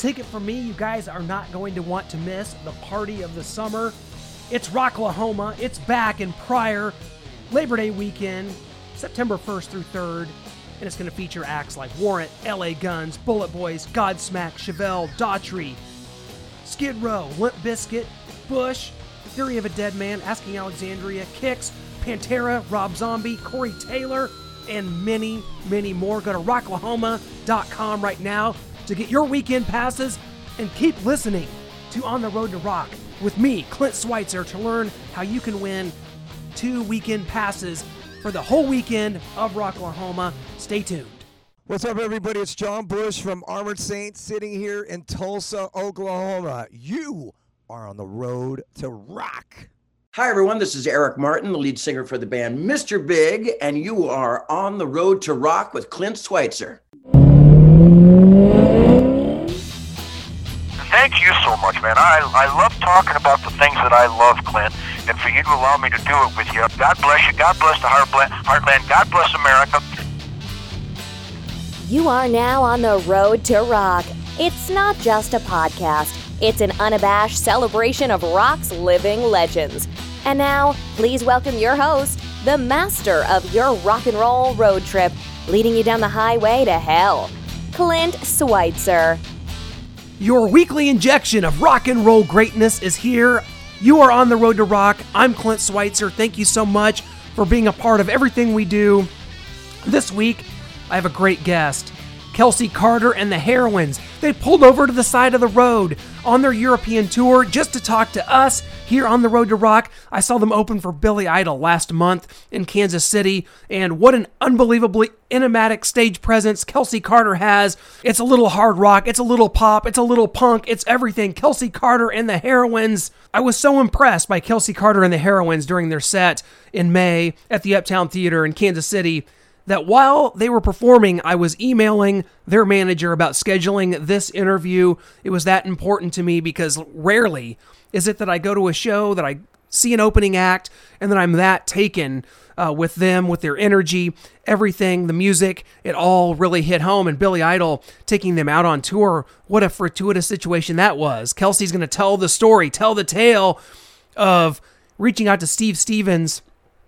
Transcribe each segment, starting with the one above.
ticket for me you guys are not going to want to miss. The party of the summer. It's Rocklahoma. It's back in Pryor. Labor Day weekend, September 1st through 3rd. And it's going to feature acts like Warrant, LA Guns, Bullet Boys, Godsmack, Chevelle, Daughtry, Skid Row, Limp Bizkit, Bush, Theory of a Dead Man, Asking Alexandria, Kix, Pantera, Rob Zombie, Corey Taylor, and many, many more. Go to rocklahoma.com right now to get your weekend passes and keep listening to On the Road to Rock with me, Clint Schweitzer, to learn how you can win 2 weekend passes for the whole weekend of Rocklahoma. Stay tuned. What's up, everybody? It's John Bush from Armored Saints sitting here in Tulsa, Oklahoma. You are on the road to rock. Hi, everyone. This is Eric Martin, the lead singer for the band Mr. Big, and you are on the road to rock with Clint Schweitzer. Thank you so much, man. I love talking about the things that I love, Clint, and for you to allow me to do it with you. God bless you. God bless the Heartland. God bless America. You are now on the road to rock. It's not just a podcast. It's an unabashed celebration of rock's living legends. And now, please welcome your host, the master of your rock and roll road trip, leading you down the highway to hell, Clint Schweitzer. Your weekly injection of rock and roll greatness is here. You are on the road to rock. I'm Clint Schweitzer. Thank you so much for being a part of everything we do. This week, I have a great guest, Kelsey Carter and the Heroines. They pulled over to the side of the road on their European tour just to talk to us here on the Road to Rock. I saw them open for Billy Idol last month in Kansas City, and what an unbelievably enigmatic stage presence Kelsey Carter has. It's a little hard rock, it's a little pop, it's a little punk, it's everything. Kelsey Carter and the Heroines. I was so impressed by Kelsey Carter and the Heroines during their set in May at the Uptown Theater in Kansas City that while they were performing, I was emailing their manager about scheduling this interview. It was that important to me because rarely is it that I go to a show, that I see an opening act, and then I'm that taken with them, with their energy, everything, the music, it all really hit home. And Billy Idol taking them out on tour, what a fortuitous situation that was. Kelsey's going to tell the story, tell the tale of reaching out to Steve Stevens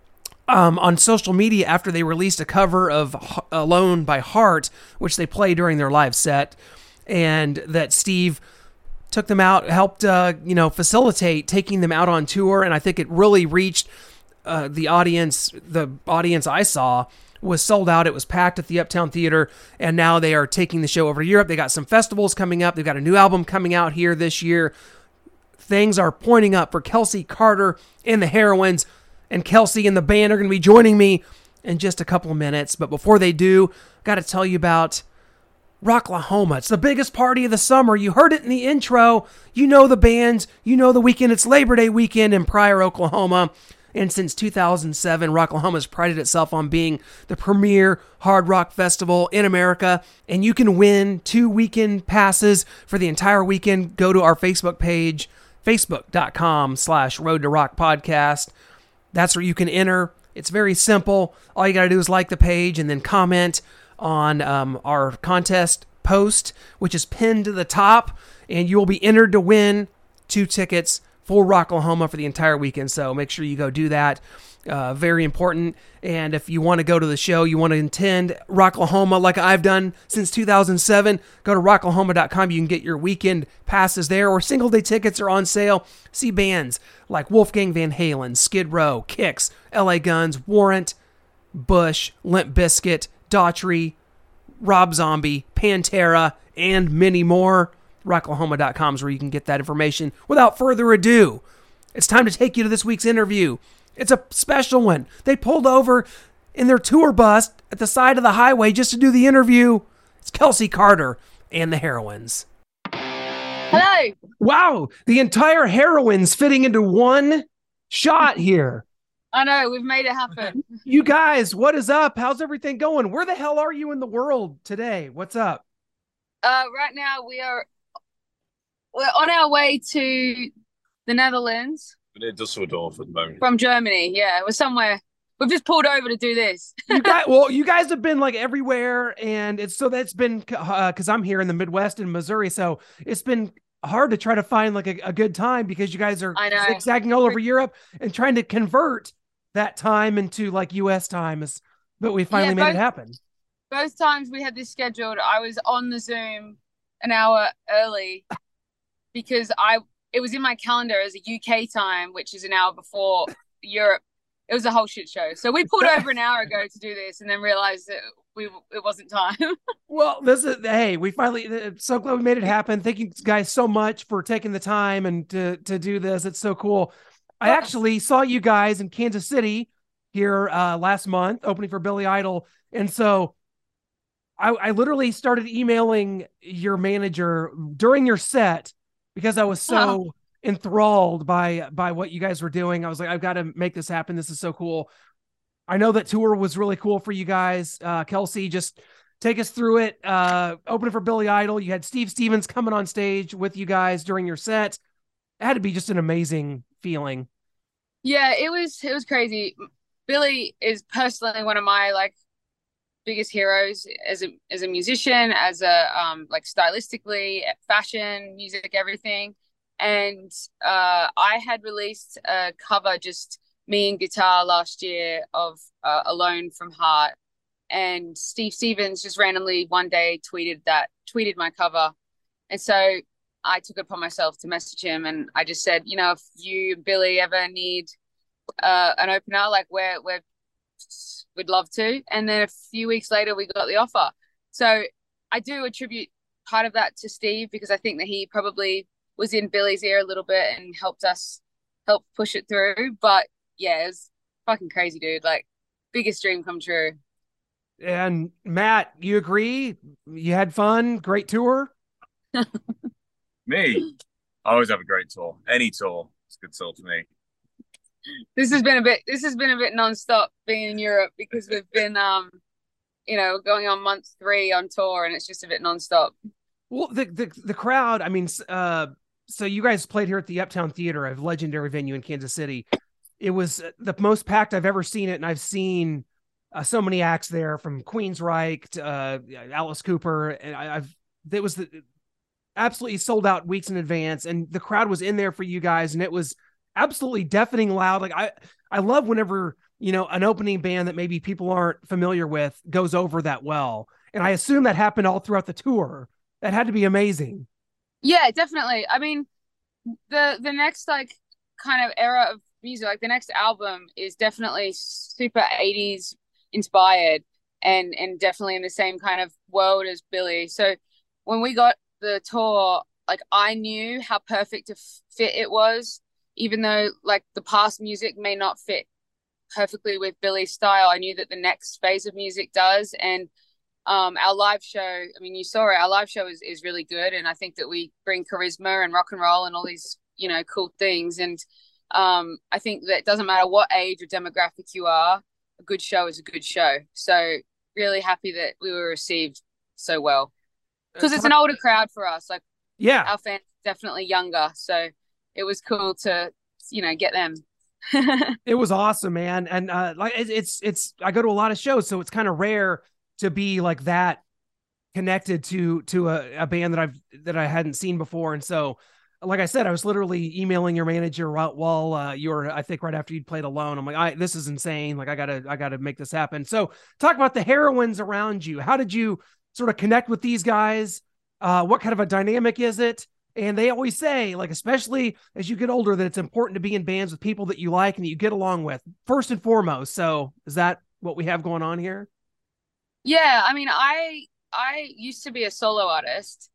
on social media after they released a cover of Alone by Heart, which they play during their live set, and that Steve took them out, helped facilitate taking them out on tour, and I think it really reached the audience. The audience I saw was sold out. It was packed at the Uptown Theater, and now they are taking the show over to Europe. They got some festivals coming up. They've got a new album coming out here this year. Things are pointing up for Kelsey Carter and the Heroines. And Kelsey and the band are going to be joining me in just a couple of minutes. But before they do, got to tell you about Rocklahoma. It's the biggest party of the summer. You heard it in the intro. You know the bands. You know the weekend. It's Labor Day weekend in Pryor, Oklahoma. And since 2007, Rocklahoma has prided itself on being the premier hard rock festival in America. And you can win 2 weekend passes for the entire weekend. Go to our Facebook page, facebook.com/Road to Rock Podcast. That's where you can enter. It's very simple. All you got to do is like the page and then comment on our contest post, which is pinned to the top, and you will be entered to win 2 tickets for Rocklahoma for the entire weekend. So make sure you go do that. Very important. And if you want to go to the show, you want to attend Rocklahoma like I've done since 2007, go to rocklahoma.com. You can get your weekend passes there, or single day tickets are on sale. See bands like Wolfgang Van Halen, Skid Row, Kix, LA Guns, Warrant, Bush, Limp Bizkit, Daughtry, Rob Zombie, Pantera, and many more. Rocklahoma.com is where you can get that information. Without further ado, it's time to take you to this week's interview. It's a special one. They pulled over in their tour bus at the side of the highway just to do the interview. It's Kelsey Carter and the Heroines. Hello. Wow, the entire Heroines fitting into one shot here. I know, we've made it happen. You guys, what is up? How's everything going? Where the hell are you in the world today? What's up? Right now we're on our way to the Netherlands. We're near Dusseldorf at the moment. From Germany, yeah. We're somewhere we've just pulled over to do this. You guys have been like everywhere, and that's been because I'm here in the Midwest in Missouri, so it's been hard to try to find like a good time because you guys are zigzagging all over Europe and trying to convert that time into like US time. But we finally made it happen. Both times we had this scheduled, I was on the Zoom an hour early because it was in my calendar as a UK time, which is an hour before Europe. It was a whole shit show. So we pulled over an hour ago to do this and then realized that it wasn't time. Well, we finally, so glad we made it happen. Thank you guys so much for taking the time and to do this. It's so cool. I actually saw you guys in Kansas City here last month, opening for Billy Idol. And so I literally started emailing your manager during your set because I was so enthralled by what you guys were doing. I was like, I've got to make this happen. This is so cool. I know that tour was really cool for you guys. Kelsey, just take us through it. Opening for Billy Idol. You had Steve Stevens coming on stage with you guys during your set. It had to be just an amazing feeling. Yeah, it was crazy. Billy is personally one of my like biggest heroes as a musician, as a like stylistically, fashion, music, everything. And I had released a cover, just me and guitar, last year of Alone from Heart. And Steve Stevens just randomly one day tweeted my cover. And so I took it upon myself to message him, and I just said, you know, if you, Billy, ever need an opener, like we'd love to. And then a few weeks later, we got the offer. So I do attribute part of that to Steve, because I think that he probably was in Billy's ear a little bit and help push it through. But yeah, it was fucking crazy, dude. Like, biggest dream come true. And Matt, you agree? You had fun? Great tour? Me? I always have a great tour. Any tour is a good tour for me. This has been a bit nonstop being in Europe, because we've been going on month 3 on tour, and it's just a bit nonstop. Well, the crowd, I mean, so you guys played here at the Uptown Theater, a legendary venue in Kansas City. It was the most packed I've ever seen it, and I've seen so many acts there, from Queensryche to Alice Cooper, and it was absolutely sold out weeks in advance, and the crowd was in there for you guys, and it was absolutely deafening loud. Like I love whenever, an opening band that maybe people aren't familiar with goes over that well. And I assume that happened all throughout the tour. That had to be amazing. Yeah, definitely. I mean, the next like kind of era of music, like the next album, is definitely super 80s inspired and definitely in the same kind of world as Billy. So when we got the tour, like, I knew how perfect a fit it was, even though like the past music may not fit perfectly with Billy's style. I knew that the next phase of music does. And our live show, I mean, you saw it, our live show is really good. And I think that we bring charisma and rock and roll and all these, cool things. And I think that it doesn't matter what age or demographic you are, a good show is a good show. So really happy that we were received so well, because it's an older crowd for us. Like, yeah, our fans are definitely younger. So it was cool to, get them. It was awesome, man. And like it's I go to a lot of shows, so it's kind of rare to be like that connected to a band that I hadn't seen before. And so, like I said, I was literally emailing your manager while you were, I think, right after you'd played Alone. I'm like, this is insane. Like, I gotta make this happen. So talk about the heroines around you. How did you sort of connect with these guys? What kind of a dynamic is it? And they always say, like, especially as you get older, that it's important to be in bands with people that you like and that you get along with, first and foremost. So is that what we have going on here? Yeah, I mean, I used to be a solo artist,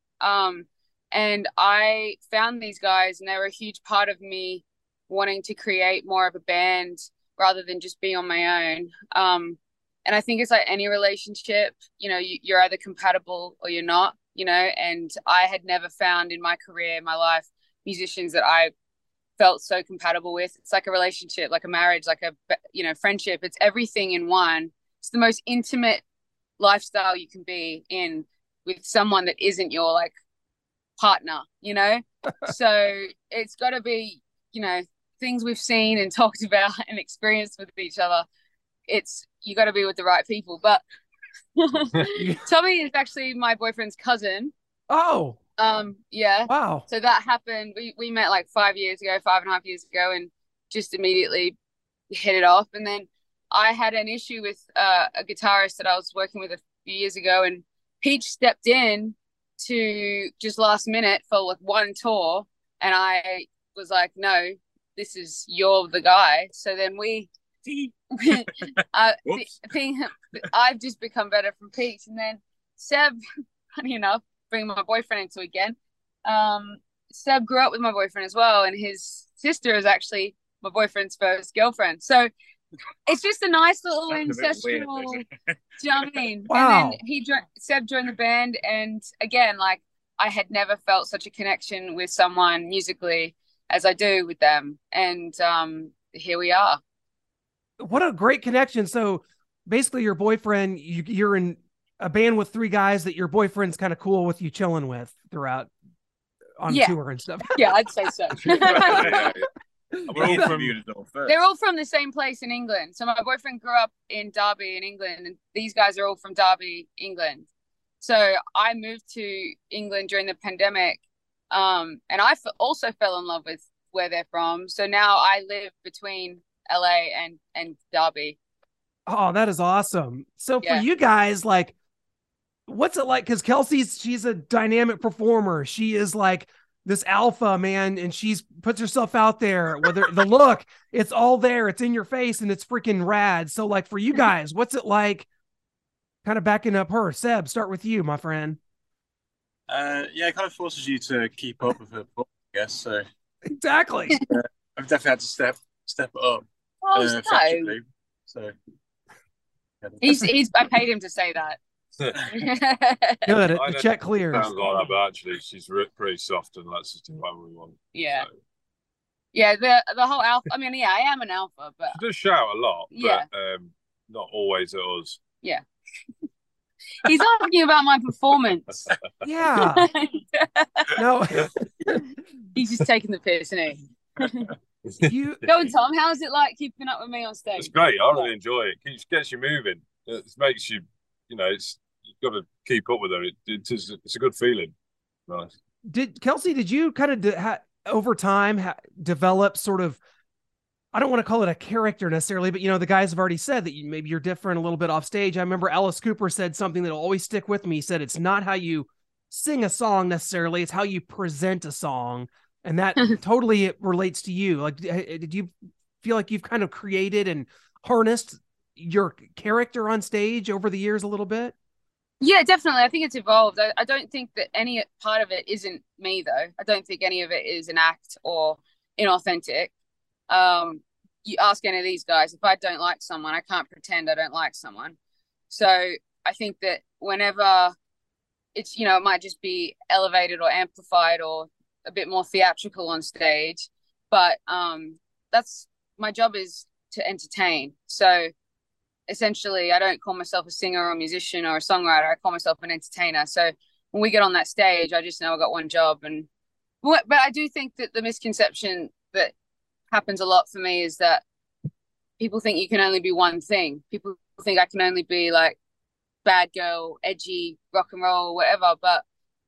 and I found these guys, and they were a huge part of me wanting to create more of a band rather than just be on my own. And I think it's like any relationship, you're either compatible or you're not. And I had never found in my career, my life, musicians that I felt so compatible with. It's like a relationship, like a marriage, like a, friendship. It's everything in one. It's the most intimate lifestyle you can be in with someone that isn't your like partner, So it's got to be, things we've seen and talked about and experienced with each other. you got to be with the right people. But Tommy is actually my boyfriend's cousin. Oh, yeah. wow. So that happened. We met like 5.5 years ago, and just immediately hit it off. And then I had an issue with a guitarist that I was working with a few years ago, and Peach stepped in to just last minute for like one tour, and I was like, no, you're the guy. So then I've just become better from Peach. And then Seb, funny enough, bringing my boyfriend into it again, Seb grew up with my boyfriend as well, and his sister is actually my boyfriend's first girlfriend. So it's just a nice little ancestral, do you know what I mean? Wow. And then Seb joined the band, and again, like, I had never felt such a connection with someone musically as I do with them. And here we are. What a great connection. So basically your boyfriend, you're in a band with 3 guys that your boyfriend's kind of cool with you chilling with throughout on tour and stuff. Yeah, I'd say so. They're all from the same place in England. So my boyfriend grew up in Derby in England, and these guys are all from Derby, England. So I moved to England during the pandemic, and I also fell in love with where they're from. So now I live between LA and Derby. Oh, that is awesome. So Yeah. for you guys, like, what's it like? Because she's a dynamic performer. She is like this alpha, man, and she's puts herself out there. Whether the look, it's all there, it's in your face, and it's freaking rad. So like for you guys, what's it like kind of backing up her? Seb, start with you, my friend. Yeah, it kind of forces you to keep up with her, I guess. So Exactly. I've definitely had to step it up. Oh, effectively. So I paid him to say that. Good. I The know check clears. sounds like that, but actually she's pretty soft and lets us do whatever we want. Yeah. So. Yeah, the whole alpha. I mean, yeah, I am an alpha, but She does shout a lot, Yeah. but not always at us. yeah. He's asking about my performance. Yeah. No. He's just taking the piss, isn't he? You Go on, Tom. How's it like keeping up with me on stage? It's great. I really enjoy it. It gets you moving. It makes you, you've got to keep up with her. It's a good feeling. Nice. Kelsey, did you kind of over time develop sort of, I don't want to call it a character necessarily, but the guys have already said that maybe you're different a little bit off stage. I remember Alice Cooper said something that'll always stick with me. He said, it's not how you sing a song necessarily, it's how you present a song. And that totally relates to you. Like, did you feel like you've kind of created and harnessed your character on stage over the years a little bit? Yeah, definitely. I think it's evolved. I don't think that any part of it isn't me, though. I don't think any of it is an act or inauthentic. You ask any of these guys, if I don't like someone, I can't pretend I don't like someone. So I think that whenever it's, it might just be elevated or amplified or a bit more theatrical on stage, but that's my job, is to entertain. So essentially, I don't call myself a singer or a musician or a songwriter. I call myself an entertainer. So when we get on that stage, I just know I got one job. But I do think that the misconception that happens a lot for me is that people think you can only be one thing. People think I can only be like bad girl, edgy, rock and roll, whatever. But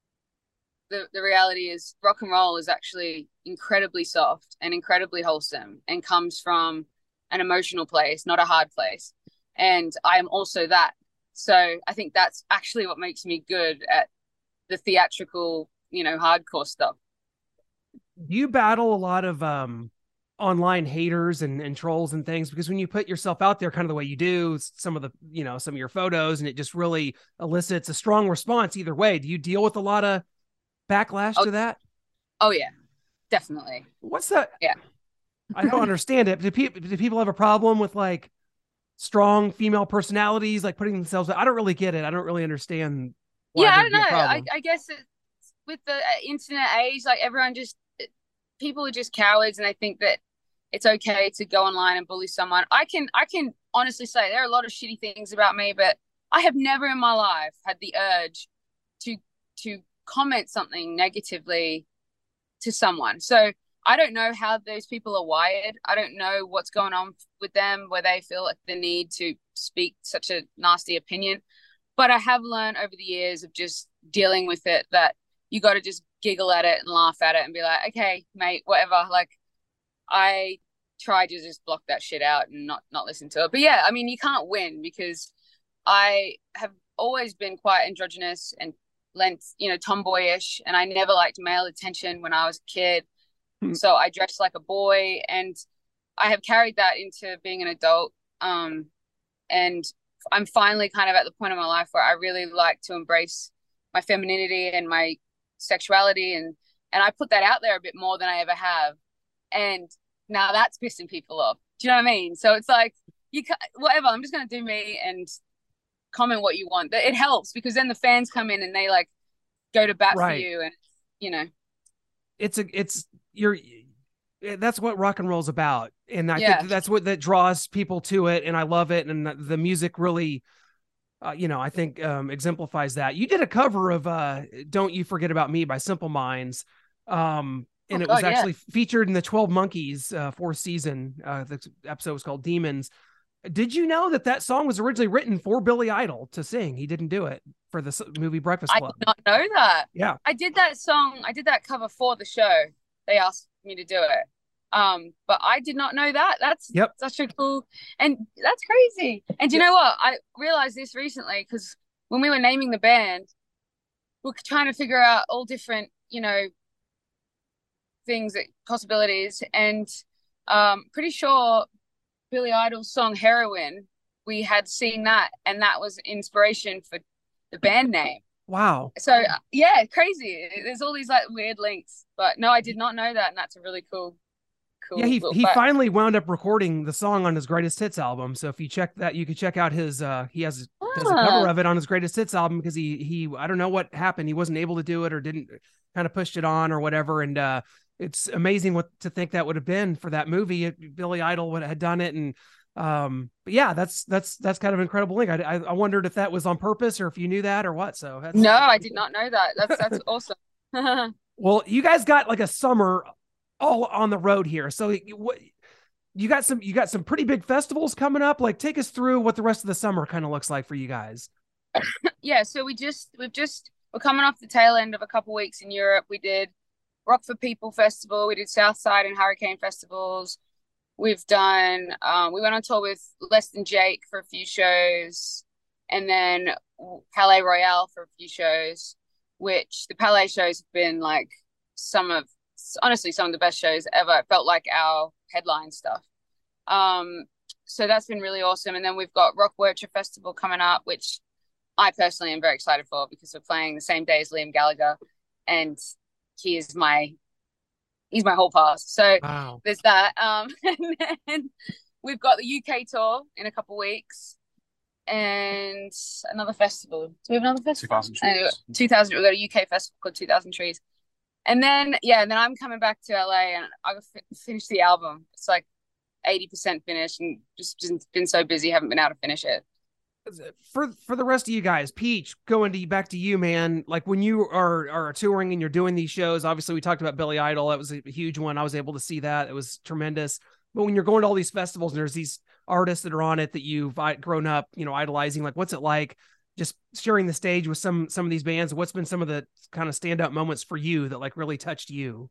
the reality is rock and roll is actually incredibly soft and incredibly wholesome and comes from an emotional place, not a hard place. And I am also that. So I think that's actually what makes me good at the theatrical, hardcore stuff. You battle a lot of online haters and trolls and things, because when you put yourself out there kind of the way you do, some of your photos, and it just really elicits a strong response either way. Do you deal with a lot of backlash to that? Oh yeah, definitely. What's that? Yeah. I don't understand it. Do people have a problem with like strong female personalities, like putting themselves out? I don't really get it. I don't really understand why. Yeah, I don't know. I guess with the internet age, like people are just cowards, and they think that it's okay to go online and bully someone. I can honestly say there are a lot of shitty things about me, but I have never in my life had the urge to comment something negatively to someone. So I don't know how those people are wired. I don't know what's going on with them, where they feel like the need to speak such a nasty opinion. But I have learned over the years of just dealing with it that you got to just giggle at it and laugh at it and be like, okay, mate, whatever. Like, I try to just block that shit out and not listen to it. But yeah, I mean, you can't win, because I have always been quite androgynous and tomboyish, and I never liked male attention when I was a kid. So I dressed like a boy, and I have carried that into being an adult. And I'm finally kind of at the point of my life where I really like to embrace my femininity and my sexuality, and I put that out there a bit more than I ever have. And now that's pissing people off. Do you know what I mean? So it's like, you can't, whatever, I'm just going to do me and comment what you want. It helps, because then the fans come in and they like go to bat for you, and you know, that's what rock and roll's about. And I think that's what that draws people to it. And I love it. And the music really, I think exemplifies that. You did a cover of Don't You Forget About Me by Simple Minds. And it was actually featured in the 12 Monkeys fourth season. The episode was called Demons. Did you know that song was originally written for Billy Idol to sing? He didn't do it for the movie Breakfast Club. I did not know that. Yeah. I did that cover for the show. They asked me to do it. But I did not know that. That's such a cool, and that's crazy. And you know what? I realized this recently, because when we were naming the band, we were trying to figure out all different, things, possibilities. And pretty sure Billy Idol's song Heroin, we had seen that, and that was inspiration for the band name. Wow. So yeah, crazy. There's all these like weird links, but no, I did not know that, and that's a really cool. Yeah, he finally wound up recording the song on his Greatest Hits album. So if you check that, you could check out his he does a cover of it on his Greatest Hits album, because he I don't know what happened. He wasn't able to do it, or didn't, kind of pushed it on or whatever. And it's amazing to think that would have been for that movie. Billy Idol had done it. And but yeah, that's kind of an incredible link. I wondered if that was on purpose or if you knew that or what. So no, I did not know that. That's awesome. Well, you guys got like a summer all on the road here. So you got some pretty big festivals coming up. Like, take us through what the rest of the summer kind of looks like for you guys. Yeah. So we're coming off the tail end of a couple weeks in Europe. We did Rock for People Festival. We did Southside and Hurricane festivals. We've done, we went on tour with Less Than Jake for a few shows, and then Palais Royale for a few shows, which the Palais shows have been like honestly some of the best shows ever. It felt like our headline stuff. So that's been really awesome. And then we've got Rock Workshop Festival coming up, which I personally am very excited for, because we're playing the same day as Liam Gallagher, and he's my whole pass. So wow. There's that. And then we've got the UK tour in a couple of weeks, and another festival. Do we have another festival? 2000 Trees. 2000. We've got a UK festival called 2000 Trees. And then, and then I'm coming back to LA, and I've finished the album. It's like 80% finished, and just been so busy, haven't been able to finish it. For the rest of you guys, Peach, back to you, man. Like, when you are touring and you're doing these shows, obviously we talked about Billy Idol. That was a huge one. I was able to see that. It was tremendous. But when you're going to all these festivals and there's these artists that are on it that you've grown up, idolizing, like, what's it like just sharing the stage with some of these bands? What's been some of the kind of standout moments for you that like really touched you?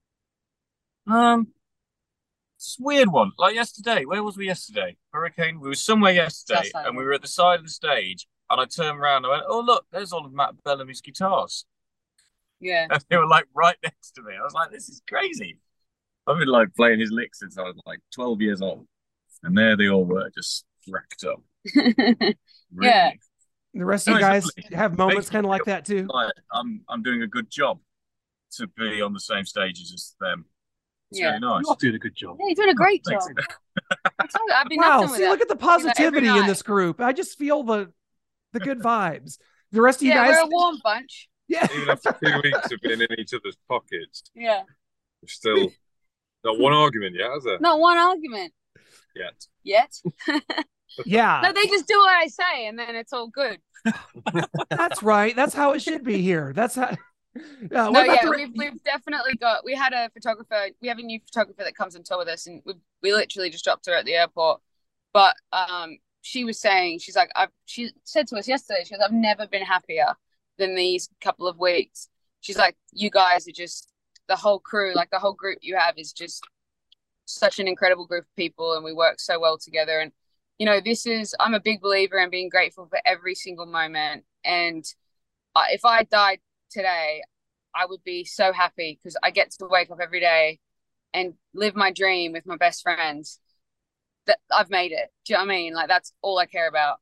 It's a weird one. Like yesterday, where was we yesterday? Hurricane. We were somewhere yesterday, and we were at the side of the stage, and I turned around and I went, "Oh look, there's all of Matt Bellamy's guitars." Yeah. And they were like right next to me. I was like, "This is crazy." I've been like playing his licks since I was like 12 years old, and there they all were, just racked up. Really. Yeah. The rest of you guys have moments kind of like that too. Like, I'm doing a good job to be on the same stages as them. It's really nice. You're doing a good job. Yeah, you're doing a great job. I've been see, look at the positivity in this group. I just feel the good vibes. The rest of you guys, we're a warm bunch. Yeah. Even after 2 weeks of being in each other's pockets. Yeah. We're still not one argument yet, has there? Not one argument. Yet. Yeah. No, they just do what I say, and then it's all good. That's right. That's how it should be here. That's how. We've definitely we had a photographer. We have a new photographer that comes on tour with us, and we literally just dropped her at the airport. But she was saying, she said to us yesterday, she goes, I've never been happier than these couple of weeks. She's like, you guys are just, the whole crew, like the whole group you have is just such an incredible group of people, and we work so well together. And you know, I'm a big believer in being grateful for every single moment. And if I died today, I would be so happy because I get to wake up every day and live my dream with my best friends. That I've made it. Do you know what I mean? Like, that's all I care about.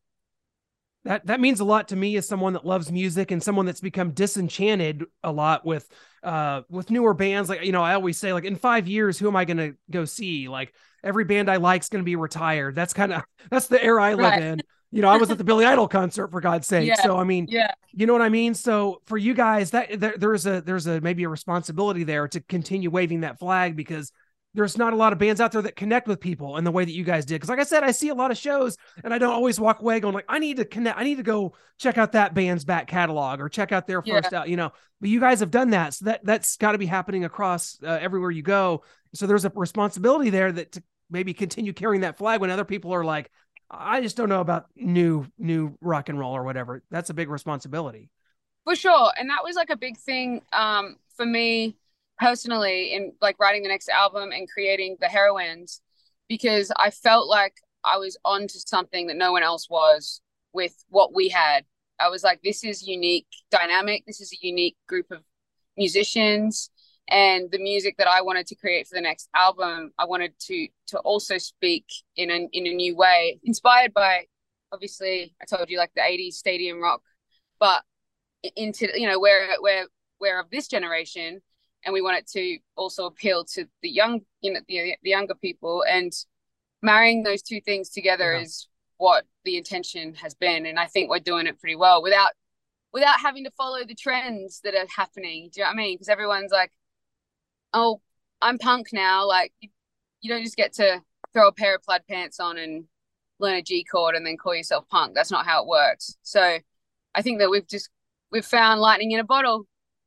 That means a lot to me as someone that loves music and someone that's become disenchanted a lot with newer bands. Like, you know, I always say, like, in 5 years, who am I going to go see? Like, every band I like is going to be retired. That's the era I live in. You know, I was at the Billy Idol concert, for God's sake. Yeah. So, I mean, you know what I mean? So for you guys, there's maybe a responsibility there to continue waving that flag, because there's not a lot of bands out there that connect with people in the way that you guys did. Because like I said, I see a lot of shows and I don't always walk away going like, I need to connect. I need to go check out that band's back catalog or check out their first out, you know, but you guys have done that. So that's got to be happening across everywhere you go. So there's a responsibility there that to maybe continue carrying that flag when other people are like, I just don't know about new rock and roll or whatever. That's a big responsibility. For sure. And that was like a big thing for me personally in like writing the next album and creating the Heroines, because I felt like I was onto something that no one else was with what we had. I was like, this is unique dynamic. This is a unique group of musicians, and the music that I wanted to create for the next album, I wanted to also speak in a new way, inspired by, obviously, I told you, like the 80s stadium rock, but into, you know, we're of this generation, and we want it to also appeal to the young, you know, the younger people, and marrying those two things together is what the intention has been. And I think we're doing it pretty well without having to follow the trends that are happening. Do you know what I mean? Because everyone's like, oh, I'm punk now. Like, you don't just get to throw a pair of plaid pants on and learn a G chord and then call yourself punk. That's not how it works. So I think that we've found lightning in a bottle.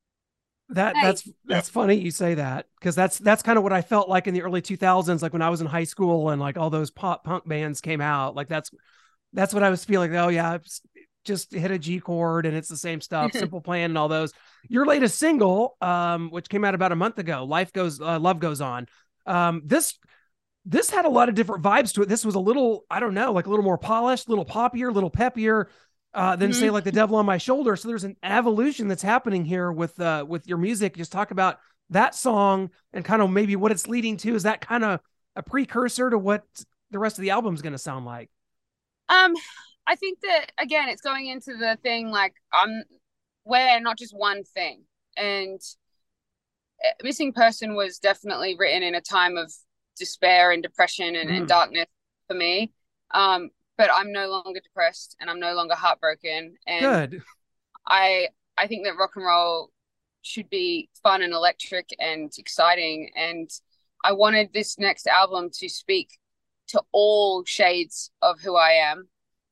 That's funny you say that, because that's kind of what I felt like in the early 2000s, like when I was in high school and like all those pop punk bands came out. Like that's what I was feeling. Oh yeah, just hit a G chord and it's the same stuff. Simple Plan and all those. Your latest single, which came out about a month ago, Love Goes On. This had a lot of different vibes to it. This was a little, I don't know, like a little more polished, a little poppier, a little peppier. Than say like The Devil on My Shoulder. So there's an evolution that's happening here with your music. Just talk about that song and kind of maybe what it's leading to. Is that kind of a precursor to what the rest of the album is going to sound like? I think that, again, it's going into the thing, like, we're not just one thing. And Missing Person was definitely written in a time of despair and depression and darkness for me. But I'm no longer depressed and I'm no longer heartbroken. And good. I think that rock and roll should be fun and electric and exciting. And I wanted this next album to speak to all shades of who I am.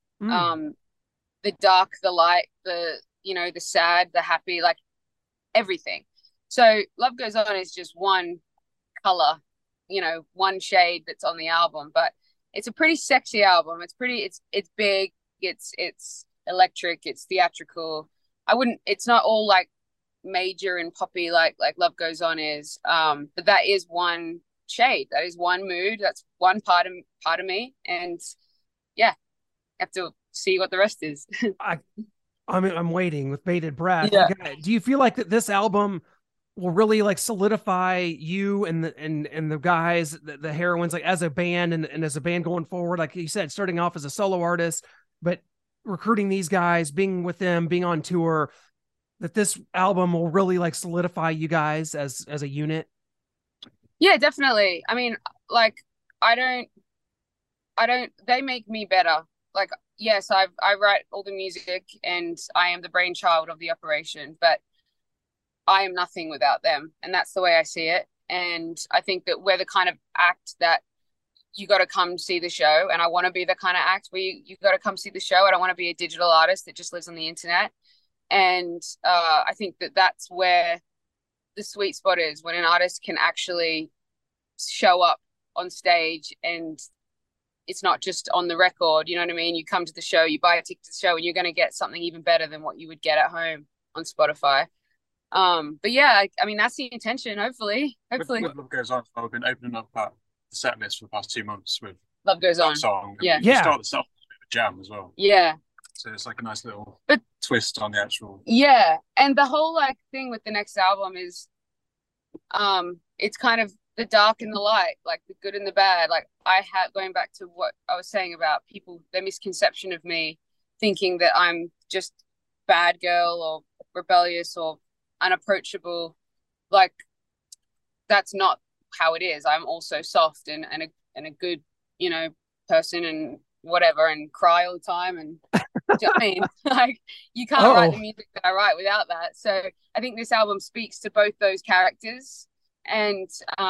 The dark, the light, the sad, the happy, like everything. So Love Goes On is just one color, one shade that's on the album, but it's a pretty sexy album. It's big. It's electric. It's theatrical. It's not all like major and poppy like Love Goes On is. But that is one shade. That is one mood. That's one part of me. And yeah, have to see what the rest is. I'm waiting with bated breath. Yeah. Okay. Do you feel like that this album will really like solidify you and the guys, the Heroines, like as a band and as a band going forward? Like you said, starting off as a solo artist, but recruiting these guys, being with them, being on tour, that this album will really like solidify you guys as a unit? Yeah, definitely. I mean, like, they make me better. Like, yes, I write all the music and I am the brainchild of the operation, but I am nothing without them. And that's the way I see it. And I think that we're the kind of act that you got to come see the show. And I want to be the kind of act where you got to come see the show. I don't want to be a digital artist that just lives on the internet. And I think that that's where the sweet spot is when an artist can actually show up on stage and it's not just on the record, you know what I mean? You come to the show, you buy a ticket to the show, and you're going to get something even better than what you would get at home on Spotify. But yeah, I mean, that's the intention, hopefully. With Love Goes On, I've been opening up the set list for the past 2 months with Love Goes On. Song. Yeah. You start the set off with a jam as well. Yeah. So it's like a nice little twist on the actual. Yeah. And the whole like thing with the next album is it's kind of the dark and the light, like the good and the bad. Like going back to what I was saying about people, their misconception of me thinking that I'm just bad girl or rebellious or unapproachable. Like that's not how it is. I'm also soft and a good, you know, person and whatever, and cry all the time. And do you know what I mean? Like you can't write the music that I write without that. So I think this album speaks to both those characters. And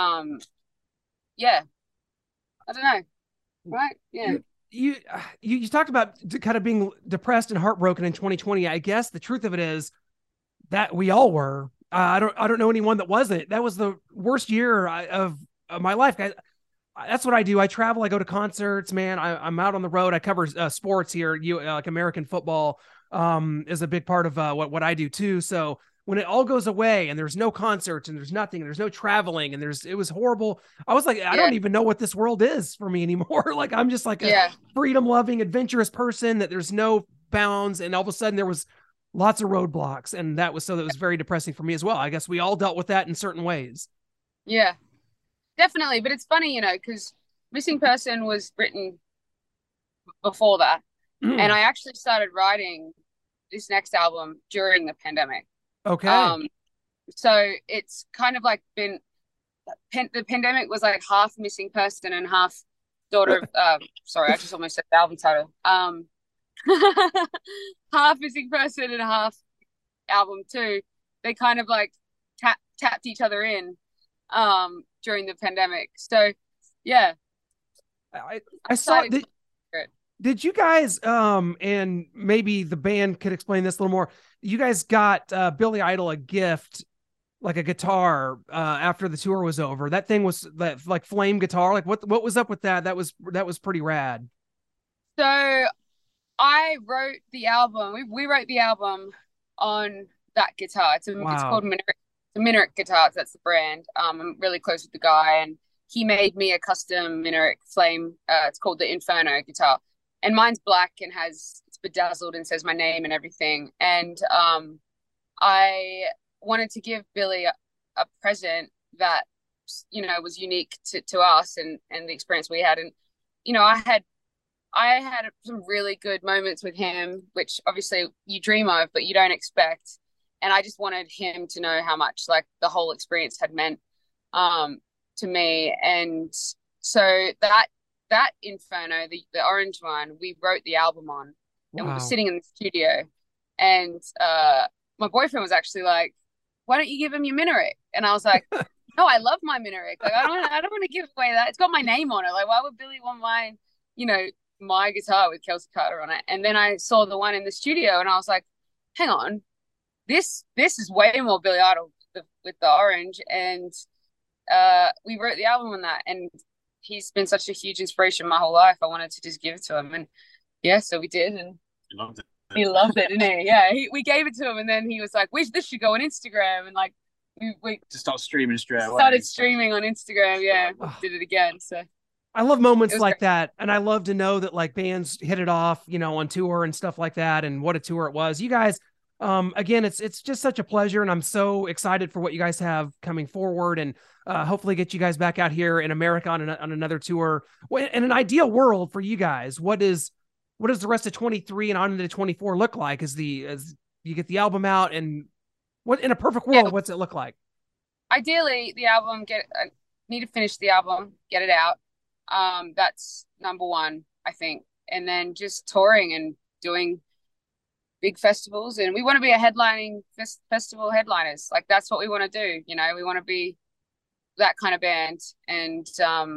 yeah, I don't know, right? Yeah. You talked about kind of being depressed and heartbroken in 2020. I guess the truth of it is that we all were. I don't know anyone that wasn't. That was the worst year of my life. That's what I do. I travel. I go to concerts. Man, I'm out on the road. I cover sports here. Like American football is a big part of what I do too. So when it all goes away and there's no concerts and there's nothing, and there's no traveling, and it was horrible. I was like, I don't even know what this world is for me anymore. Like I'm just like a freedom loving, adventurous person that there's no bounds. And all of a sudden there was lots of roadblocks. And that was very depressing for me as well. I guess we all dealt with that in certain ways. Yeah, definitely. But it's funny, you know, because Missing Person was written before that. And I actually started writing this next album during the pandemic. Okay. So it's kind of like the pandemic was like half Missing Person and half daughter of sorry, I just almost said the album title. Half Missing Person and half album 2. They kind of like tapped each other in during the pandemic. So yeah. I saw that. Did you guys, and maybe the band could explain this a little more, you guys got Billy Idol a gift, like a guitar, after the tour was over. That thing was that like flame guitar. Like what was up with that? That was pretty rad. So I wrote the album. We wrote the album on that guitar. It's called Minaret. The Minaret guitars. That's the brand. I'm really close with the guy, and he made me a custom Minaret flame. It's called the Inferno guitar. And mine's black and it's bedazzled and says my name and everything. And I wanted to give Billy a present that, you know, was unique to us and the experience we had. And, you know, I had some really good moments with him, which obviously you dream of, but you don't expect. And I just wanted him to know how much like the whole experience had meant to me. And so that Inferno, the orange one, we wrote the album on, and we were sitting in the studio, and my boyfriend was actually like, "Why don't you give him your Minaret?" And I was like, "No, I love my Minaret. Like, I don't want to give away that. It's got my name on it. Like, why would Billy want my guitar with Kelsey Carter on it?" And then I saw the one in the studio, and I was like, "Hang on, this is way more Billy Idol with the orange." And we wrote the album on that, and he's been such a huge inspiration my whole life. I wanted to just give it to him, and yeah, so we did, and he loved it. He loved it, didn't he? Yeah, we gave it to him, and then he was like, this should go on Instagram," and like we to start streaming straight away. Started streaming on Instagram. Yeah, did it again. So I love moments like that, and I love to know that like bands hit it off, you know, on tour and stuff like that, and what a tour it was. You guys, again, it's just such a pleasure, and I'm so excited for what you guys have coming forward, and hopefully get you guys back out here in America on another tour. In an ideal world for you guys, what does the rest of 23 and on into 24 look like as you get the album out, and what in a perfect world, what's it look like? Ideally, the album need to finish the album, get it out. That's number one, I think. And then just touring and doing big festivals, and we want to be a headlining festival headliners. Like that's what we want to do. You know, we want to be that kind of band, and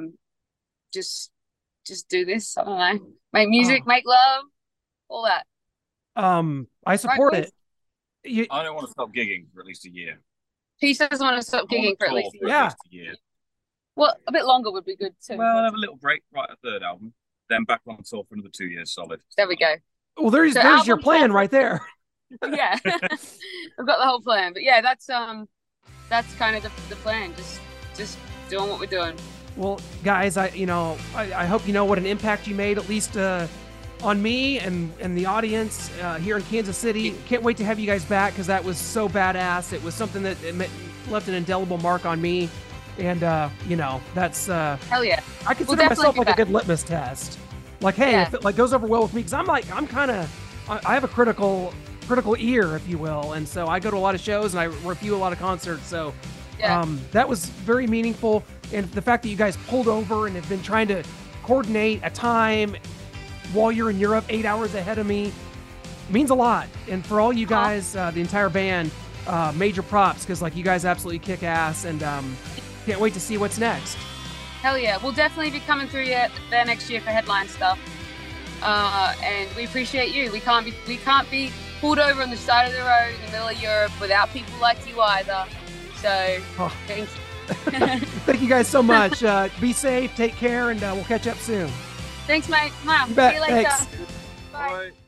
just do this. I don't know, make music, make love, all that. I support it. I don't want to stop gigging for at least a year. Peace doesn't want to stop gigging for at least a year. Yeah. Well, a bit longer would be good too. Well, I'll have a little break, write a third album, then back on tour for another 2 years solid. There we go. Well, there's your plan right there. Yeah, I've got the whole plan. But yeah, that's kind of the plan. Just doing what we're doing. Well, guys, I hope you know what an impact you made, at least on me and the audience here in Kansas City. Can't wait to have you guys back because that was so badass. It was something that left an indelible mark on me. And, that's... Hell yeah. I consider myself like a good litmus test. Like, hey, if it goes over well with me, because I have a critical ear, if you will. And so I go to a lot of shows and I review a lot of concerts. So that was very meaningful. And the fact that you guys pulled over and have been trying to coordinate a time while you're in Europe 8 hours ahead of me means a lot. And for all you guys, the entire band, major props, because you guys absolutely kick ass, and can't wait to see what's next. Hell yeah. We'll definitely be coming through there next year for headline stuff. And we appreciate you. We can't be pulled over on the side of the road in the middle of Europe without people like you either. So thank you. Thank you guys so much. Be safe, take care, and we'll catch up soon. Thanks, mate. Wow. See you later. Thanks. Bye.